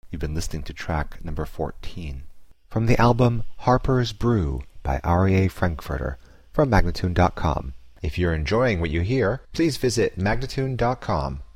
You've been listening to track number 14. From the album Harper's Brew by Arie Frankfurter from Magnatune.com. If you're enjoying what you hear, please visit Magnatune.com